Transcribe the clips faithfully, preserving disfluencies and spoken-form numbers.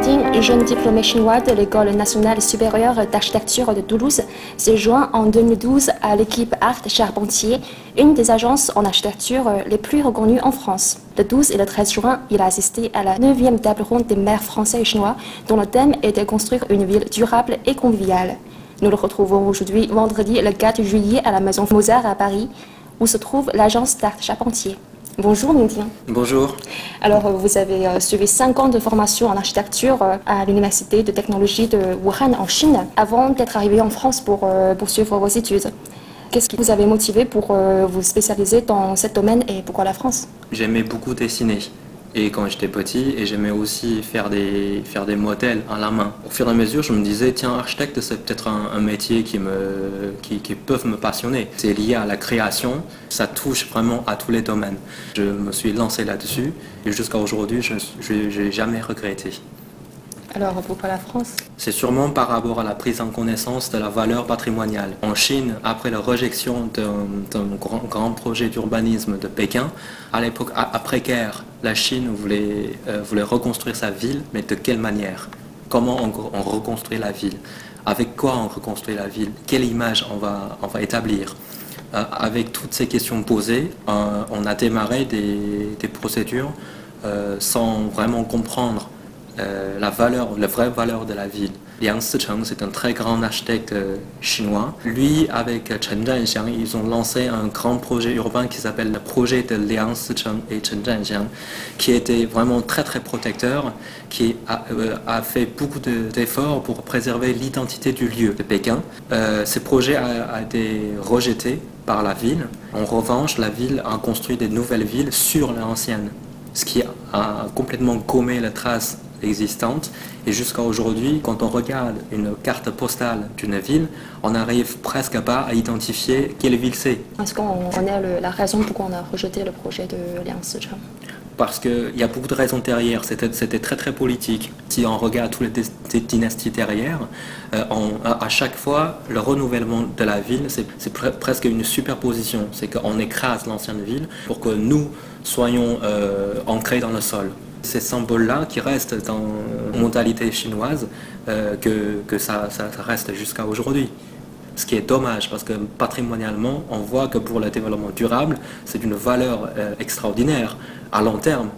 Ninding, jeune diplômé chinois de l'École nationale supérieure d'architecture de Toulouse, s'est joint en deux mille douze à l'équipe Art Charpentier, une des agences en architecture les plus reconnues en France. Le douze et le treize juin, il a assisté à la neuvième table ronde des maires français et chinois, dont le thème est de construire une ville durable et conviviale. Nous le retrouvons aujourd'hui, vendredi, le quatre juillet, à la Maison Mozart à Paris, où se trouve l'agence d'Art Charpentier. Bonjour Ninding. Bonjour. Alors vous avez euh, suivi cinq ans de formation en architecture euh, à l'université de technologie de Wuhan en Chine avant d'être arrivé en France pour euh, poursuivre vos études. Qu'est-ce qui vous avait motivé pour euh, vous spécialiser dans ce domaine et pourquoi la France? J'aimais beaucoup dessiner et quand j'étais petit et j'aimais aussi faire des, faire des modèles à la main. Au fur et à mesure, je me disais, tiens, architecte, c'est peut-être un, un métier qui, me, qui, qui peuvent me passionner. C'est lié à la création, ça touche vraiment à tous les domaines. Je me suis lancé là-dessus et jusqu'à aujourd'hui, je n'ai jamais regretté. Alors pourquoi la France? C'est sûrement par rapport à la prise en connaissance de la valeur patrimoniale. En Chine, après la rejection d'un grand, grand projet d'urbanisme de Pékin, à l'époque après-guerre, la Chine voulait, euh, voulait reconstruire sa ville, mais de quelle manière? Comment on, on reconstruit la ville? Avec quoi on reconstruit la ville? Quelle image on va, on va établir? euh, Avec toutes ces questions posées, euh, on a démarré des, des procédures euh, sans vraiment comprendre Euh, la valeur, la vraie valeur de la ville. Liang Sicheng, c'est un très grand architecte euh, chinois. Lui, avec Chen Zhanxiang, ils ont lancé un grand projet urbain qui s'appelle le projet de Liang Sicheng et Chen Zhanxiang, qui était vraiment très très protecteur, qui a, euh, a fait beaucoup d'efforts pour préserver l'identité du lieu de Pékin. Euh, ce projet a, a été rejeté par la ville. En revanche, la ville a construit des nouvelles villes sur l'ancienne, ce qui a complètement gommé la trace existante. Et jusqu'à aujourd'hui, quand on regarde une carte postale d'une ville, on n'arrive presque pas à identifier quelle ville c'est. Est-ce qu'on connaît le, la raison pourquoi on a rejeté le projet de Liang Sicheng? Parce qu'il y a beaucoup de raisons derrière, c'était très très politique. Si on regarde toutes les dynasties derrière, euh, on, à chaque fois, le renouvellement de la ville, c'est pre presque une superposition. C'est qu'on écrase l'ancienne ville pour que nous soyons euh, ancrés dans le sol. Ces symboles-là qui restent dans la mentalité chinoise, euh, que, que ça, ça, ça reste jusqu'à aujourd'hui. Ce qui est dommage, parce que patrimonialement, on voit que pour le développement durable, c'est d'une valeur euh, extraordinaire à long terme.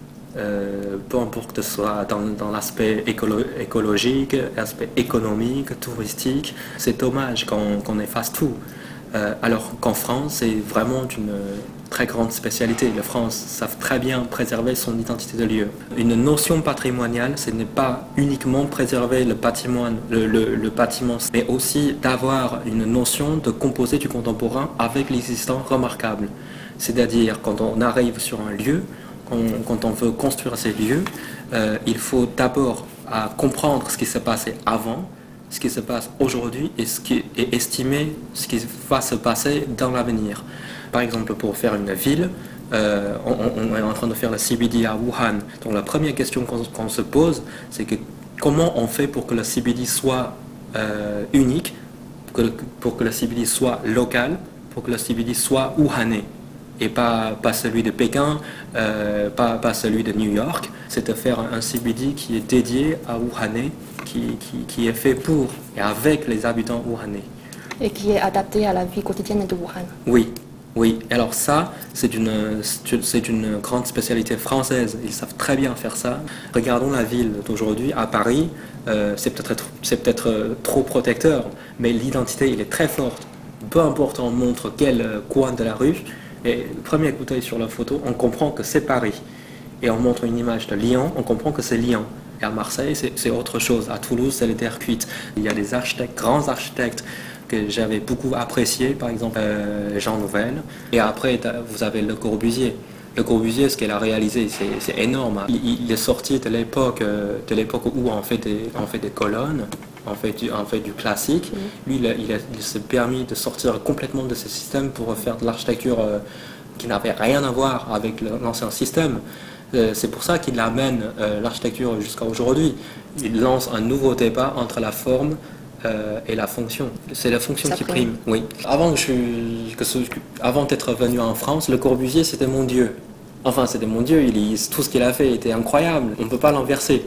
Euh, peu importe que ce soit dans, dans l'aspect écolo écologique, l'aspect économique, touristique, c'est dommage qu'on qu'on efface tout. Euh, alors qu'en France, c'est vraiment une très grande spécialité. Les Français savent très bien préserver son identité de lieu. Une notion patrimoniale, ce n'est pas uniquement préserver le bâtiment, le, le, le bâtiment, mais aussi d'avoir une notion de composer du contemporain avec l'existant remarquable. C'est-à-dire, quand on arrive sur un lieu, quand, quand on veut construire ces lieux, euh, il faut d'abord comprendre ce qui s'est passé avant, ce qui se passe aujourd'hui et, ce qui, et estimer ce qui va se passer dans l'avenir. Par exemple, pour faire une ville, euh, on, on est en train de faire le C B D à Wuhan. Donc la première question qu'on qu'on se pose, c'est que comment on fait pour que le C B D soit euh, unique, pour que, pour que le C B D soit local, pour que le C B D soit wuhanais et pas, pas celui de Pékin, euh, pas, pas celui de New York. C'est de faire un C B D qui est dédié à Wuhanais, qui, qui, qui est fait pour et avec les habitants wuhanais. Et qui est adapté à la vie quotidienne de Wuhan. Oui, oui. Alors ça, c'est une, c'est une grande spécialité française. Ils savent très bien faire ça. Regardons la ville d'aujourd'hui, à Paris, euh, c'est peut-être c'est peut-être trop protecteur, mais l'identité, il est très forte. Peu importe on montre quel coin de la rue, et le premier coup d'œil sur la photo, on comprend que c'est Paris. Et on montre une image de Lyon, on comprend que c'est Lyon. Et à Marseille, c'est autre chose. À Toulouse, c'est les terres cuites. Il y a des architectes, grands architectes, que j'avais beaucoup apprécié, par exemple euh, Jean Nouvel. Et après, vous avez Le Corbusier. Le Corbusier, ce qu'il a réalisé, c'est énorme. Il, il est sorti de l'époque euh, de l'époque où on fait des, on fait des colonnes, on fait du, on fait du classique. Lui, il, a, il, a, il s'est permis de sortir complètement de ce système pour faire de l'architecture euh, qui n'avait rien à voir avec l'ancien système. C'est pour ça qu'il amène euh, l'architecture jusqu'à aujourd'hui. Il lance un nouveau débat entre la forme euh, et la fonction. C'est la fonction ça qui prime. Oui. Avant que je, que ce, avant d'être venu en France, Le Corbusier c'était mon dieu. Enfin, c'était mon dieu. Il, tout ce qu'il a fait était incroyable. On ne peut pas l'inverser.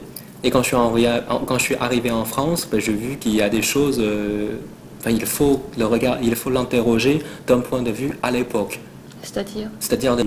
Et quand je suis, en, quand je suis arrivé en France, ben, j'ai vu qu'il y a des choses, euh, enfin, il faut le regard, il faut l'interroger d'un point de vue à l'époque. C'est-à-dire C'est-à-dire,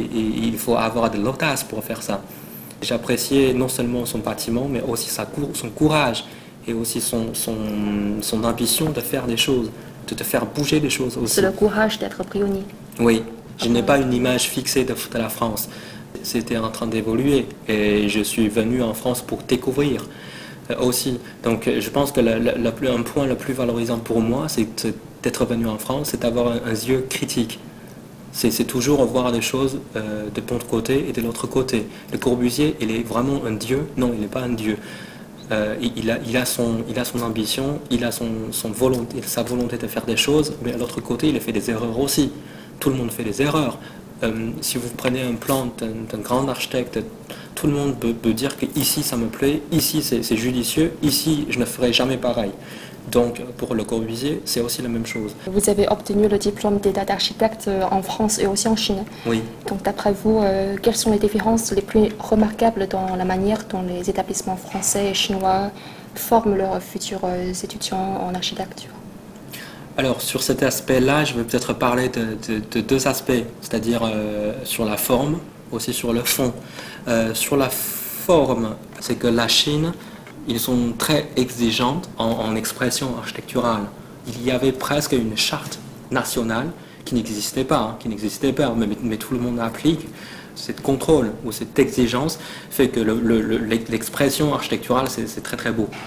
il faut avoir de l'audace pour faire ça. J'appréciais non seulement son bâtiment, mais aussi sa, son courage et aussi son, son, son ambition de faire des choses, de te faire bouger des choses aussi. C'est le courage d'être pionnier. Oui, je n'ai pas une image fixée de, de la France. C'était en train d'évoluer et je suis venu en France pour découvrir euh, aussi. Donc je pense que le, le, le, un point le plus valorisant pour moi, c'est d'être venu en France, c'est d'avoir un, un yeux critique. C'est toujours voir les choses euh, de bon côté et de l'autre côté. Le Corbusier, il est vraiment un dieu? Non, il n'est pas un dieu. Euh, il, a, il, a son, il a son ambition, il a son, son volonté, sa volonté de faire des choses, mais à l'autre côté, il a fait des erreurs aussi. Tout le monde fait des erreurs. Euh, si vous prenez un plan d'un grand architecte, tout le monde peut, peut dire que ici ça me plaît, ici c'est judicieux, ici je ne ferai jamais pareil. Donc pour Le Corbusier, c'est aussi la même chose. Vous avez obtenu le diplôme d'état d'architecte en France et aussi en Chine. Oui. Donc d'après vous, euh, quelles sont les différences les plus remarquables dans la manière dont les établissements français et chinois forment leurs futurs étudiants en architecture? Alors sur cet aspect-là, je vais peut-être parler de, de, de deux aspects, c'est-à-dire euh, sur la forme, aussi sur le fond. Euh, sur la forme, c'est que la Chine, ils sont très exigeants en, en expression architecturale. Il y avait presque une charte nationale qui n'existait pas, hein, qui n'existait pas, mais, mais tout le monde applique. Cette contrôle ou cette exigence fait que l'expression architecturale, c'est très très beau.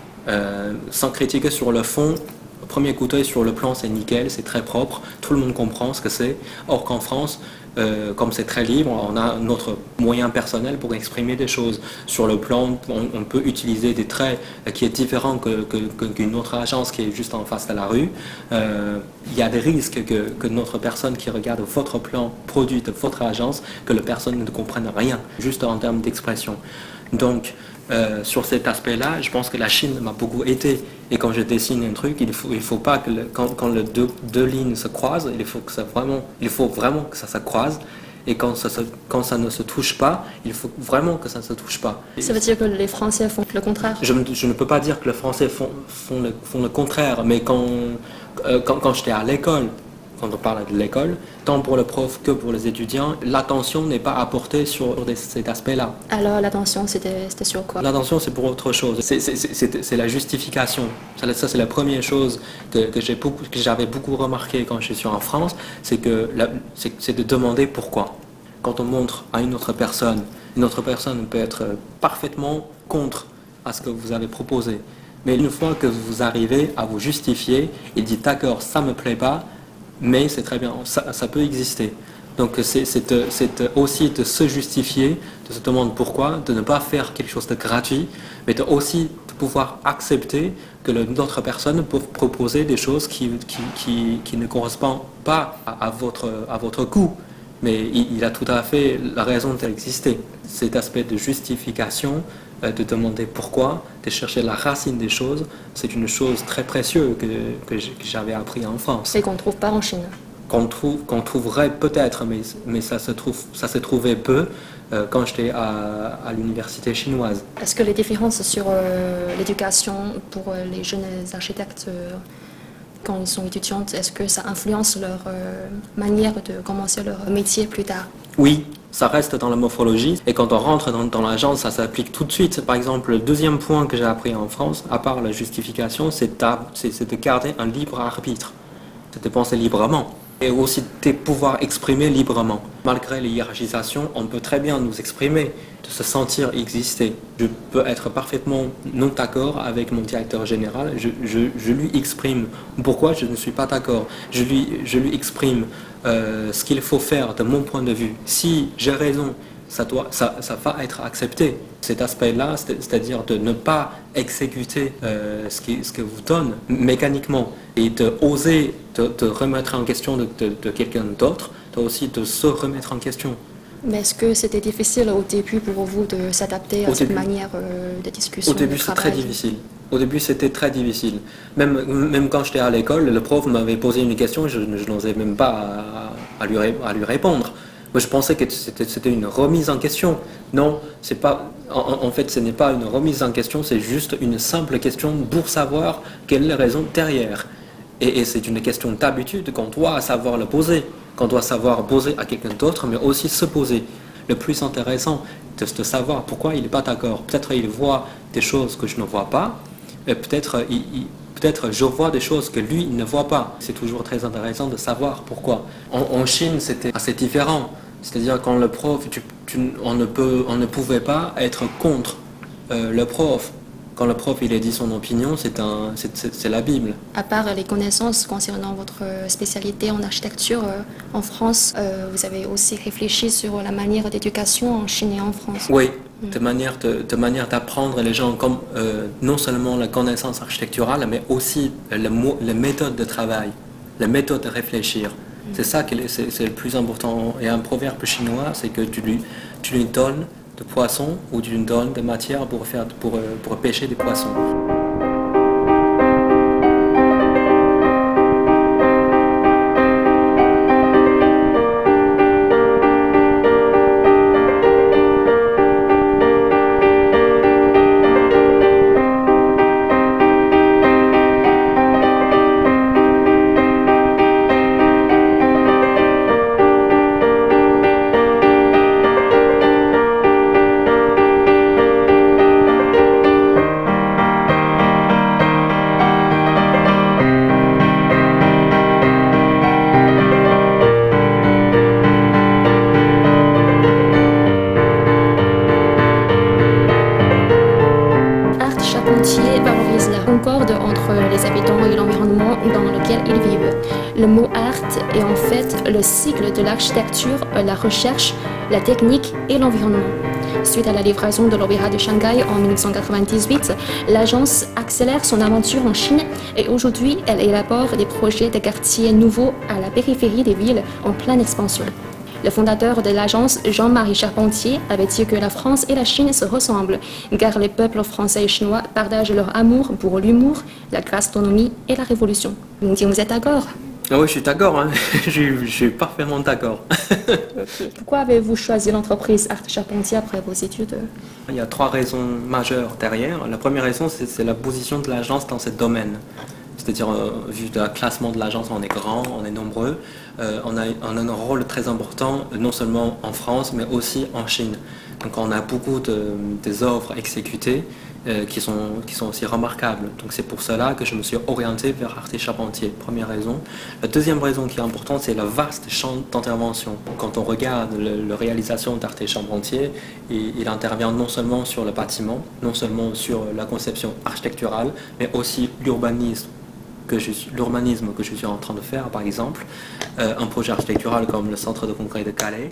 Euh, sans critiquer sur le fond, au premier coup d'œil sur le plan, c'est nickel, c'est très propre, tout le monde comprend ce que c'est. Or qu'en France, euh, comme c'est très libre, on a notre moyen personnel pour exprimer des choses. Sur le plan, on, on peut utiliser des traits qui est différent que, que, que, qu'une autre agence qui est juste en face de la rue. Euh, il y a des risques que, que notre personne qui regarde votre plan produit de votre agence, que la personne ne comprenne rien, juste en termes d'expression. Donc, Euh, sur cet aspect-là, je pense que la Chine m'a beaucoup aidé. Et quand je dessine un truc, il ne faut, il faut pas que le, quand, quand les deux, deux lignes se croisent, il faut, que ça vraiment, il faut vraiment que ça se croise. Et quand ça, se, quand ça ne se touche pas, il faut vraiment que ça ne se touche pas. Ça veut dire que les Français font le contraire? Je, je ne peux pas dire que les Français font, font, le, font le contraire, mais quand, euh, quand, quand j'étais à l'école, quand on parle de l'école, tant pour le prof que pour les étudiants, l'attention n'est pas apportée sur des, cet aspect-là. Alors l'attention, c'était sur quoi? L'attention, c'est pour autre chose. C'est la justification. Ça, c'est la première chose que, que j'avais beaucoup, beaucoup remarqué quand je suis en France, c'est que c'est de demander pourquoi. Quand on montre à une autre personne, une autre personne peut être parfaitement contre à ce que vous avez proposé. Mais une fois que vous arrivez à vous justifier et dites d'accord, ça ne me plaît pas, mais c'est très bien, ça, ça peut exister. Donc c'est aussi de se justifier, de se demander pourquoi, de ne pas faire quelque chose de gratuit, mais de aussi de pouvoir accepter que d'autres personnes peuvent proposer des choses qui, qui, qui, qui ne correspondent pas à, à, votre, à votre goût. Mais il, il a tout à fait la raison d'exister. Cet aspect de justification, de demander pourquoi, de chercher la racine des choses, c'est une chose très précieuse que, que j'avais appris en France. Et qu'on ne trouve pas en Chine. Qu'on trouve, qu'on trouverait peut-être, mais, mais ça se trouve, ça se trouvait peu euh, quand j'étais à, à l'université chinoise. Est-ce que les différences sur euh, l'éducation pour les jeunes architectes euh, quand ils sont étudiants, est-ce que ça influence leur euh, manière de commencer leur métier plus tard? Oui, ça reste dans la morphologie. Et quand on rentre dans, dans l'agence, ça s'applique tout de suite. Par exemple, le deuxième point que j'ai appris en France, à part la justification, c'est de garder un libre arbitre, c'est de penser librement. Et aussi de pouvoir exprimer librement. Malgré les hiérarchisations, on peut très bien nous exprimer, de se sentir exister. Je peux être parfaitement non d'accord avec mon directeur général, je, je, je lui exprime pourquoi je ne suis pas d'accord. Je lui, je lui exprime euh, ce qu'il faut faire de mon point de vue. Si j'ai raison, ça, doit, ça, ça va être accepté. Cet aspect-là, c'est-à-dire de ne pas exécuter euh, ce, qui, ce que vous donne mécaniquement et de oser de, de remettre en question de, de, de quelqu'un d'autre, aussi de se remettre en question. Mais est-ce que c'était difficile au début pour vous de s'adapter à au cette début, manière euh, de discussion? Au début, c'est très difficile. Au début, c'était très difficile. Même, même quand j'étais à l'école, le prof m'avait posé une question, je, je n'osais même pas à, à, lui, à lui répondre. Moi, je pensais que c'était c'était une remise en question. Non, c'est pas. En, en fait, ce n'est pas une remise en question, c'est juste une simple question pour savoir quelle est la raison derrière. Et, et c'est une question d'habitude qu'on doit savoir le poser, qu'on doit savoir poser à quelqu'un d'autre, mais aussi se poser. Le plus intéressant, c'est de savoir pourquoi il n'est pas d'accord. Peut-être il voit des choses que je ne vois pas, et peut-être il, il- peut-être je vois des choses que lui il ne voit pas. C'est toujours très intéressant de savoir pourquoi. En, en Chine, c'était assez différent. C'est-à-dire quand le prof, tu- tu- on, ne peut, on ne pouvait pas être contre euh, le prof. Quand le prof il a dit son opinion, c'est un, c'est, c'est- c'est la Bible. À part les connaissances concernant votre spécialité en architecture euh, en France, euh, vous avez aussi réfléchi sur la manière d'éducation en Chine et en France. Oui, de manière de, de manière d'apprendre les gens comme euh, non seulement la connaissance architecturale, mais aussi le mo- les méthodes de travail, les méthodes de réfléchir. C'est ça qui est, c'est, c'est le plus important. Et un proverbe chinois, c'est que tu lui, tu lui donnes de poissons ou tu lui donnes de matière pour faire pour, euh, pour pêcher des poissons. Art Charpentier valorise la concorde entre les habitants et l'environnement dans lequel ils vivent. Le mot art est en fait le cycle de l'architecture, la recherche, la technique et l'environnement. Suite à la livraison de l'Opéra de Shanghai en mille neuf cent quatre-vingt-dix-huit, l'agence accélère son aventure en Chine et aujourd'hui, elle élabore des projets de quartiers nouveaux à la périphérie des villes en pleine expansion. Le fondateur de l'agence, Jean-Marie Charpentier, avait dit que la France et la Chine se ressemblent, car les peuples français et chinois partagent leur amour pour l'humour, la gastronomie et la révolution. Donc, vous êtes d'accord? Ah oui, je suis d'accord, hein. je, suis- je suis parfaitement d'accord. Pourquoi avez-vous choisi l'entreprise Art Charpentier après vos études? Il y a trois raisons majeures derrière. La première raison, c'est c'est la position de l'agence dans ce domaine. C'est-à-dire, euh, vu le classement de l'agence, on est grand, on est nombreux. Euh, on, a, on a un rôle très important, non seulement en France, mais aussi en Chine. Donc on a beaucoup de, des œuvres exécutées euh, qui, sont, qui sont aussi remarquables. Donc c'est pour cela que je me suis orienté vers Art Charpentier, première raison. La deuxième raison qui est importante, c'est le vaste champ d'intervention. Quand on regarde le, la réalisation d'Art Charpentier, il, il intervient non seulement sur le bâtiment, non seulement sur la conception architecturale, mais aussi l'urbanisme que je suis- l'urbanisme que je suis en train de faire, par exemple, euh, un projet architectural comme le centre de congrès de Calais,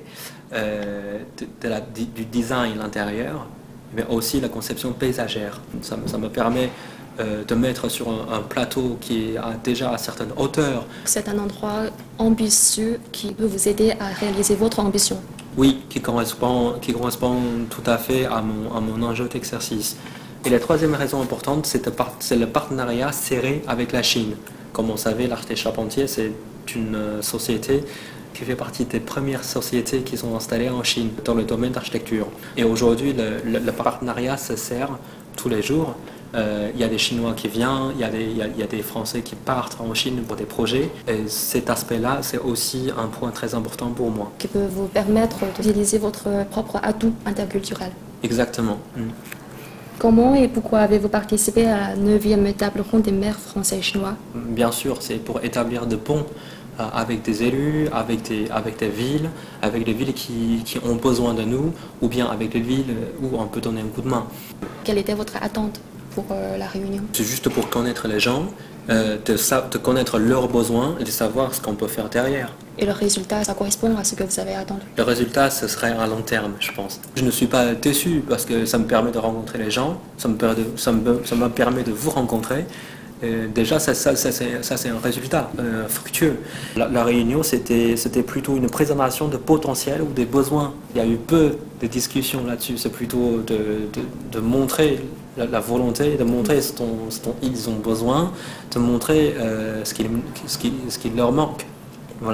euh, de, de la- du du design intérieur, mais aussi la conception paysagère. Ça, me- ça me permet euh, de mettre sur un, un plateau qui est à- déjà à certaines hauteurs. C'est un endroit ambitieux qui peut vous aider à réaliser votre ambition. Oui, qui correspond, qui correspond tout à fait à mon, à mon enjeu d'exercice. Et la troisième raison importante, c'est de par- c'est le partenariat serré avec la Chine. Comme on savait, l'Art Charpentier, c'est une euh, société qui fait partie des premières sociétés qui sont installées en Chine dans le domaine d'architecture. Et aujourd'hui, le, le- le partenariat se sert tous les jours. Euh, Il y a des Chinois qui viennent, il y, a des- il y a- il y a des Français qui partent en Chine pour des projets. Et cet aspect-là, c'est aussi un point très important pour moi. Qui peut vous permettre d'utiliser votre propre atout interculturel. Exactement. Mm. Comment et pourquoi avez-vous participé à la neuvième table ronde des maires français et chinois? Bien sûr, c'est pour établir des ponts euh, avec des élus, avec des, avec des villes, avec des villes qui, qui ont besoin de nous, ou bien avec des villes où on peut donner un coup de main. Quelle était votre attente pour euh, la réunion? C'est juste pour connaître les gens, euh, de, sa- de connaître leurs besoins et de savoir ce qu'on peut faire derrière. Et le résultat, ça correspond à ce que vous avez attendu? Le résultat, ce serait à long terme, je pense. Je ne suis pas déçu parce que ça me permet de rencontrer les gens, ça me, per- de- ça me, ça me permet de vous rencontrer. Et déjà, ça, ça, ça, c'est, ça, c'est un résultat euh, fructueux. La, la réunion, c'était, c'était plutôt une présentation de potentiel ou des besoins. Il y a eu peu de discussions là-dessus. C'est plutôt de, de, de montrer la, la volonté, de montrer ce dont, ce dont ils ont besoin, de montrer euh, ce, qu'il, ce, qui, ce qui leur manque. Voilà.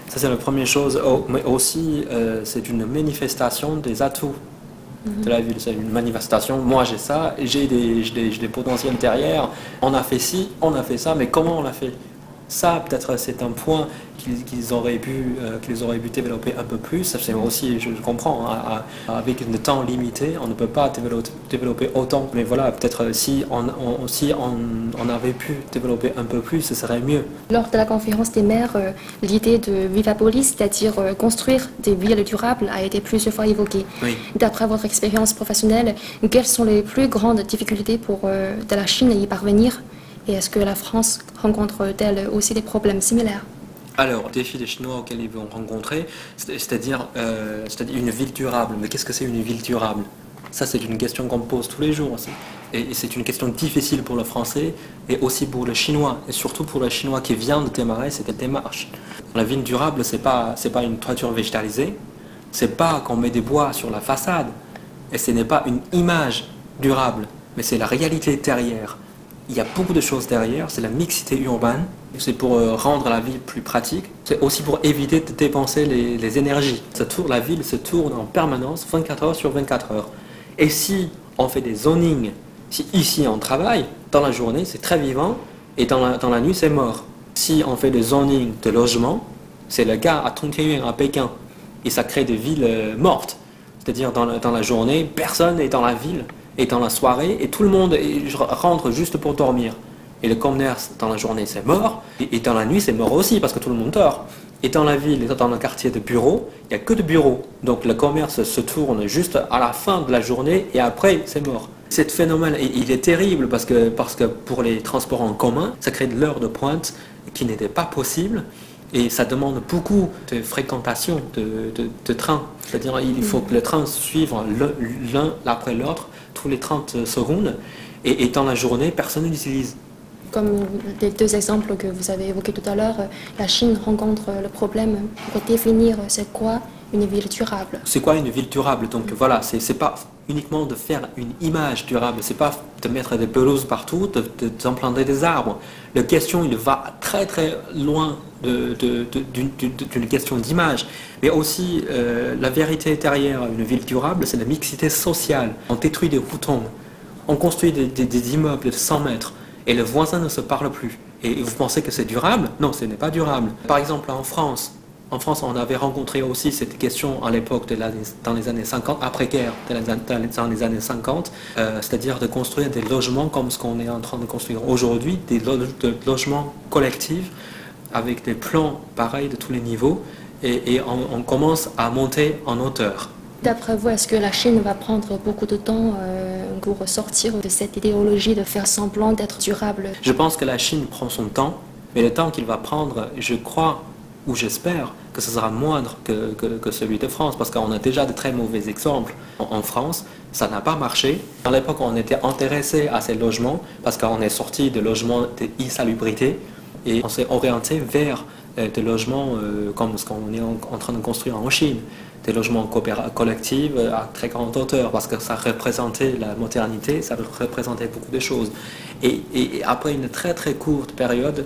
Ça, c'est la première chose. Oh, mais aussi, euh, c'est une manifestation des atouts mm-hmm. de la ville. C'est une manifestation. Moi, j'ai ça, j'ai des, j'ai des, j'ai des potentiels derrière. On a fait ci, on a fait ça, mais comment on l'a fait? Ça, peut-être, c'est un point qu'ils, qu'ils auraient pu, euh, qu'ils auraient pu développer un peu plus. C'est aussi, je, je comprends, hein, avec le temps limité, on ne peut pas développer, développer autant. Mais voilà, peut-être si on, on, si on, on avait pu développer un peu plus, ce serait mieux. Lors de la conférence des maires, euh, l'idée de Vivapolis, c'est-à-dire euh, construire des villes durables, a été plusieurs fois évoquée. Oui. D'après votre expérience professionnelle, quelles sont les plus grandes difficultés pour euh, de la Chine à y parvenir? Et est-ce que la France rencontre-t-elle aussi des problèmes similaires? Alors, défi des Chinois auxquels ils vont rencontrer, c'est-à-dire, euh, c'est-à-dire une ville durable. Mais qu'est-ce que c'est une ville durable? Ça, c'est une question qu'on me pose tous les jours aussi. Et c'est une question difficile pour le Français et aussi pour le Chinois. Et surtout pour le Chinois qui vient de démarrer cette démarche. La ville durable, c'est pas, c'est pas une toiture végétalisée. C'est pas qu'on met des bois sur la façade. Et ce n'est pas une image durable, mais c'est la réalité derrière. Il y a beaucoup de choses derrière, c'est la mixité urbaine, c'est pour rendre la ville plus pratique, c'est aussi pour éviter de dépenser les, les énergies. Ça tourne, la ville se tourne en permanence, vingt-quatre heures sur vingt-quatre heures. Et si on fait des zonings, si ici on travaille, dans la journée c'est très vivant, et dans la, dans la nuit c'est mort. Si on fait des zonings de logement, c'est le cas à Tongtianyuan, à Pékin, et ça crée des villes mortes. C'est-à-dire dans la, dans la journée, personne n'est dans la ville, et dans la soirée, et tout le monde rentre juste pour dormir. Et le commerce, dans la journée, c'est mort, et, et dans la nuit, c'est mort aussi, parce que tout le monde dort. Et dans la ville, dans le quartier de bureaux, il n'y a que de bureaux. Donc le commerce se tourne juste à la fin de la journée, et après, c'est mort. Ce phénomène, il est terrible, parce que, parce que pour les transports en commun, ça crée de l'heure de pointe qui n'était pas possible. Et ça demande beaucoup de fréquentation de, de, de trains. C'est-à-dire il faut que le train suive l'un après l'autre, tous les trente secondes. Et, et dans la journée, personne ne l'utilise. Comme les deux exemples que vous avez évoqués tout à l'heure, la Chine rencontre le problème pour définir c'est quoi une ville durable. C'est quoi une ville durable? Donc voilà, c'est, c'est pas uniquement de faire une image durable, c'est pas de mettre des pelouses partout, de, de, d'implanter des arbres. La question, il va très très loin de, de, de, d'une, d'une question d'image. Mais aussi, euh, la vérité derrière une ville durable, c'est la mixité sociale. On détruit des routons, on construit des, des, des immeubles de cent mètres, et le voisin ne se parle plus. Et vous pensez que c'est durable? Non, ce n'est pas durable. Par exemple, en France, En France, on avait rencontré aussi cette question à l'époque, de la, dans les années cinquante, après-guerre, dans les années cinquante, euh, c'est-à-dire de construire des logements comme ce qu'on est en train de construire aujourd'hui, des lo- de logements collectifs avec des plans pareils de tous les niveaux, et, et on, on commence à monter en hauteur. D'après vous, est-ce que la Chine va prendre beaucoup de temps euh, pour sortir de cette idéologie de faire semblant d'être durable? Je pense que la Chine prend son temps, mais le temps qu'il va prendre, je crois, ou j'espère que ce sera moindre que, que, que celui de France, parce qu'on a déjà de très mauvais exemples en, en France. Ça n'a pas marché. À l'époque, on était intéressé à ces logements, parce qu'on est sorti de logements d'insalubrité, et on s'est orienté vers euh, des logements euh, comme ce qu'on est en, en train de construire en Chine, des logements collectifs à très grande hauteur, parce que ça représentait la modernité, ça représentait beaucoup de choses. Et, et, et après une très très courte période,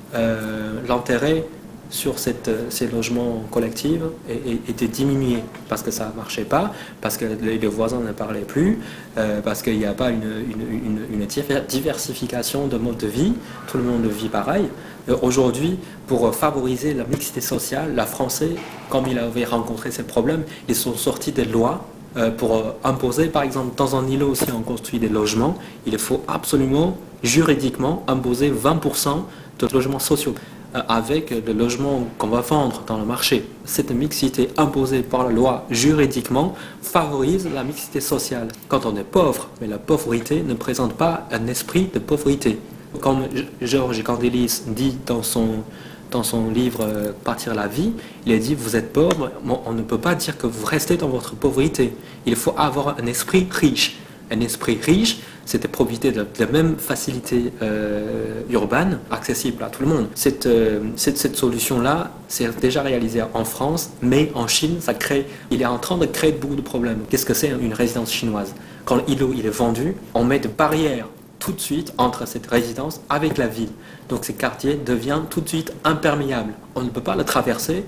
euh, l'intérêt sur cette, ces logements collectifs était diminué, parce que ça ne marchait pas, parce que les voisins ne parlaient plus, euh, parce qu'il n'y a pas une, une, une, une diversification de mode de vie, tout le monde vit pareil. Euh, aujourd'hui, pour favoriser la mixité sociale, la Français, comme il avait rencontré ces problèmes, ils sont sortis des lois euh, pour euh, imposer, par exemple, dans un îlot, si on construit des logements, il faut absolument, juridiquement, imposer vingt pour cent de logements sociaux avec le logement qu'on va vendre dans le marché. Cette mixité imposée par la loi juridiquement favorise la mixité sociale. Quand on est pauvre, mais la pauvreté ne présente pas un esprit de pauvreté. Comme Georges Candelis dit dans son, dans son livre « Partir la vie », il a dit « Vous êtes pauvre, on ne peut pas dire que vous restez dans votre pauvreté. Il faut avoir un esprit riche. » Un esprit riche, c'est de profiter de la même facilité euh, urbaine, accessible à tout le monde. Cette, euh, cette, cette solution-là, c'est déjà réalisée en France, mais en Chine, ça crée, il est en train de créer beaucoup de problèmes. Qu'est-ce que c'est une résidence chinoise? Quand l'îlot il est vendu, on met des barrières tout de suite entre cette résidence avec la ville. Donc ces quartiers deviennent tout de suite imperméables. On ne peut pas le traverser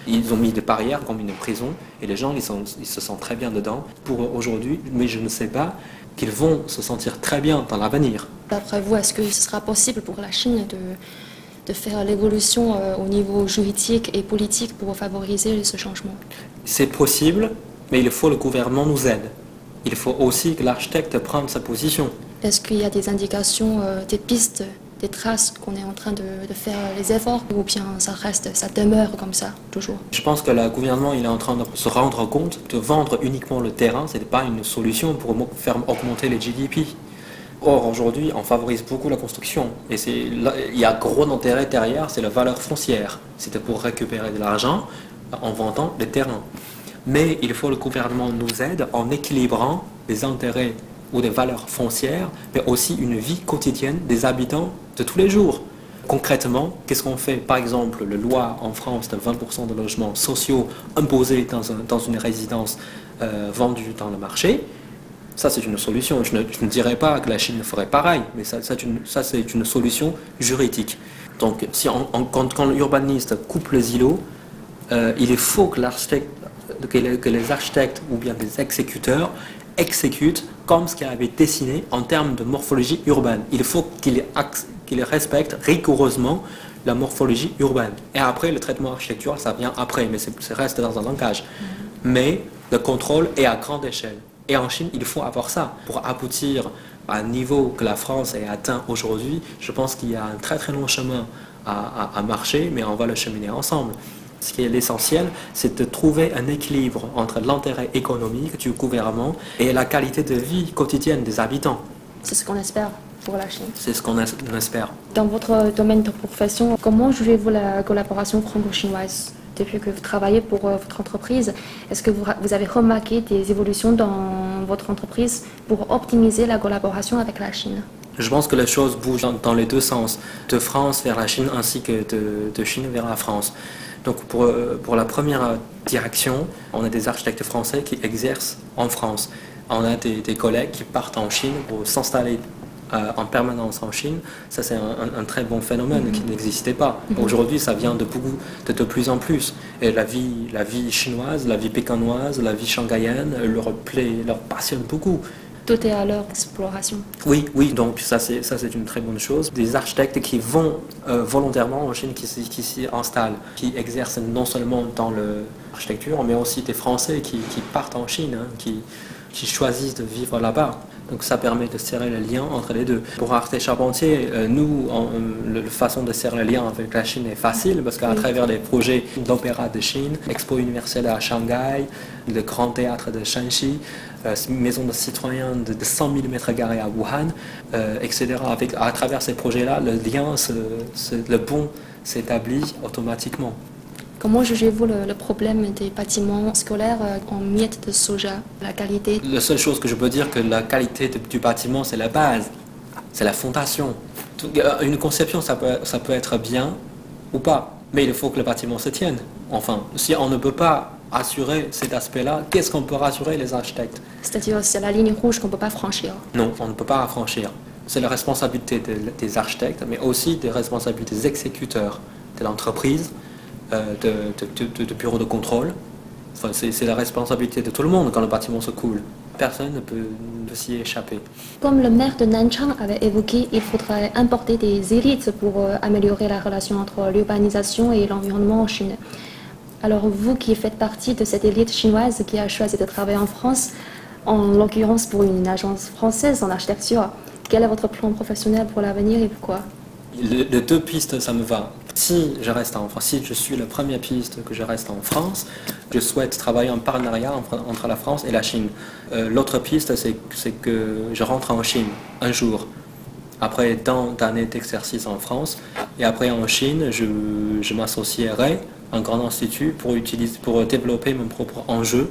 Ils ont mis des barrières comme une prison et les gens ils, sont, ils se sentent très bien dedans pour aujourd'hui, mais je ne sais pas qu'ils vont se sentir très bien dans l'avenir. D'après vous, est-ce que ce sera possible pour la Chine de, de faire l'évolution euh, au niveau juridique et politique pour favoriser ce changement? C'est possible, mais il faut que le gouvernement nous aide. Il faut aussi que l'architecte prenne sa position. Est-ce qu'il y a des indications, euh, des pistes, des traces qu'on est en train de, de faire les efforts, ou bien ça reste, ça demeure comme ça, toujours? Je pense que le gouvernement il est en train de se rendre compte que vendre uniquement le terrain, ce n'est pas une solution pour faire augmenter les G D P. Or, aujourd'hui, on favorise beaucoup la construction. Et c'est, il y a gros intérêt derrière, c'est la valeur foncière. C'était pour récupérer de l'argent en vendant les terrains. Mais il faut que le gouvernement nous aide en équilibrant les intérêts ou des valeurs foncières, mais aussi une vie quotidienne des habitants de tous les jours. Concrètement, qu'est-ce qu'on fait? Par exemple, la loi en France de vingt pour cent de logements sociaux imposés dans, un, dans une résidence euh, vendue dans le marché. Ça, c'est une solution. Je ne, je ne dirais pas que la Chine ferait pareil, mais ça, ça, une, ça c'est une solution juridique. Donc, si on, on, quand, quand l'urbaniste coupe les îlots, euh, il faut que, que, les, que les architectes ou bien des exécuteurs exécutent comme ce qu'ils avaient dessiné en termes de morphologie urbaine. Il faut qu'ils qu'ils respectent rigoureusement la morphologie urbaine. Et après, le traitement architectural, ça vient après, mais ça reste dans un langage. Mais le contrôle est à grande échelle. Et en Chine, il faut avoir ça. Pour aboutir à un niveau que la France a atteint aujourd'hui, je pense qu'il y a un très très long chemin à, à, à marcher, mais on va le cheminer ensemble. Ce qui est l'essentiel, c'est de trouver un équilibre entre l'intérêt économique du gouvernement et la qualité de vie quotidienne des habitants. C'est ce qu'on espère pour la Chine. C'est ce qu'on espère. Dans votre domaine de profession, comment jugez-vous la collaboration franco-chinoise depuis que vous travaillez pour euh, votre entreprise? Est-ce que vous, vous avez remarqué des évolutions dans votre entreprise pour optimiser la collaboration avec la Chine? Je pense que les choses bougent dans, dans les deux sens, de France vers la Chine ainsi que de, de Chine vers la France. Donc pour, pour la première direction, on a des architectes français qui exercent en France. On a des, des collègues qui partent en Chine pour s'installer euh, en permanence en Chine. Ça, c'est un, un très bon phénomène mm-hmm. qui n'existait pas. Mm-hmm. Aujourd'hui, ça vient de, beaucoup, de, de plus en plus. Et la vie, la vie chinoise, la vie pékinoise, la vie shanghaïenne leur plaît, leur passionne beaucoup. Tout est à leur exploration. Oui, oui, donc ça c'est, ça c'est une très bonne chose. Des architectes qui vont euh, volontairement en Chine, qui, qui s'y installent, qui exercent non seulement dans l'architecture, mais aussi des Français qui, qui partent en Chine, hein, qui, qui choisissent de vivre là-bas. Donc ça permet de serrer le lien entre les deux. Pour Arte Charpentier, euh, nous, on, la façon de serrer le lien avec la Chine est facile parce qu'à oui. travers les projets d'opéra de Chine, Expo universelle à Shanghai, le Grand Théâtre de Shanxi, euh, Maison de citoyens de, de cent mille mètres carrés à Wuhan, euh, et cetera. Avec, à travers ces projets-là, le lien, se, se, le pont s'établit automatiquement. Comment jugez-vous le, le problème des bâtiments scolaires en miettes de soja, la qualité? La seule chose que je peux dire, que la qualité de, du bâtiment, c'est la base, c'est la fondation. Une conception, ça peut, ça peut être bien ou pas, mais il faut que le bâtiment se tienne. Enfin, si on ne peut pas assurer cet aspect-là, qu'est-ce qu'on peut rassurer les architectes? C'est-à-dire, c'est la ligne rouge qu'on ne peut pas franchir? Non, on ne peut pas la franchir. C'est la responsabilité de, des architectes, mais aussi des responsabilités des exécuteurs de l'entreprise, euh, de, de, de, de bureaux de contrôle. Enfin, c'est, c'est la responsabilité de tout le monde quand le bâtiment se coule. Personne ne peut s'y échapper. Comme le maire de Nanchang avait évoqué, il faudrait importer des élites pour euh, améliorer la relation entre l'urbanisation et l'environnement en Chine. Alors vous qui faites partie de cette élite chinoise qui a choisi de travailler en France, en l'occurrence pour une agence française en architecture, quel est votre plan professionnel pour l'avenir et pourquoi? Les le deux pistes, ça me va. Si je reste en France, si je suis la première piste que je reste en France, je souhaite travailler en partenariat entre, entre la France et la Chine. Euh, l'autre piste, c'est, c'est que je rentre en Chine un jour, après tant d'années d'exercice en France, et après en Chine, je, je m'associerai à un grand institut pour, utiliser, pour développer mon propre enjeu,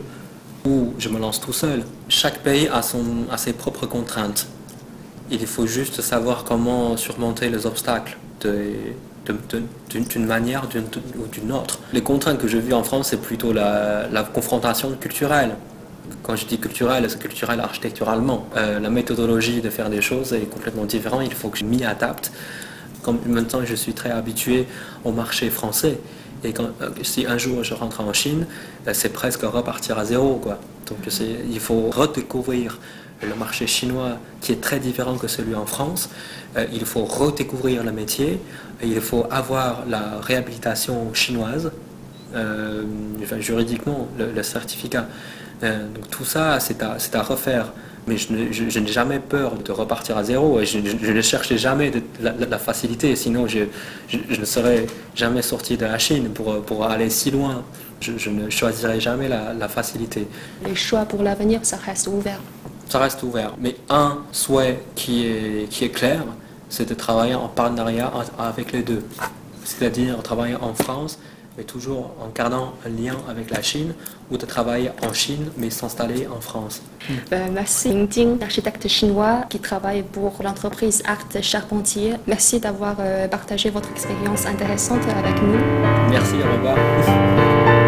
où je me lance tout seul. Chaque pays a, son, a ses propres contraintes. Il faut juste savoir comment surmonter les obstacles de, de, de, d'une, d'une manière d'une, ou d'une autre. Les contraintes que je vis en France, c'est plutôt la, la confrontation culturelle. Quand je dis culturel, c'est culturel architecturalement. Euh, la méthodologie de faire des choses est complètement différente, il faut que je m'y adapte. Comme maintenant je suis très habitué au marché français, Et quand, euh, si un jour je rentre en Chine, euh, c'est presque repartir à zéro, quoi. Donc c'est, il faut redécouvrir le marché chinois qui est très différent que celui en France. Euh, il faut redécouvrir le métier. Et il faut avoir la réhabilitation chinoise, euh, enfin, juridiquement, le, le certificat. Euh, donc tout ça, c'est à, c'est à refaire. Mais je, ne, je, je n'ai jamais peur de repartir à zéro et je, je, je ne cherchais jamais de, la, la facilité, sinon je, je, je ne serais jamais sorti de la Chine pour, pour aller si loin. Je, je ne choisirais jamais la, la facilité. Les choix pour l'avenir, ça reste ouvert. Ça reste ouvert, mais un souhait qui est, qui est clair, c'est de travailler en partenariat avec les deux. C'est-à-dire travailler en France, mais toujours en gardant un lien avec la Chine, ou de travailler en Chine, mais s'installer en France. Ben, merci Ying Jing, architecte chinois qui travaille pour l'entreprise Art Charpentier. Merci d'avoir euh, partagé votre expérience intéressante avec nous. Merci, au revoir.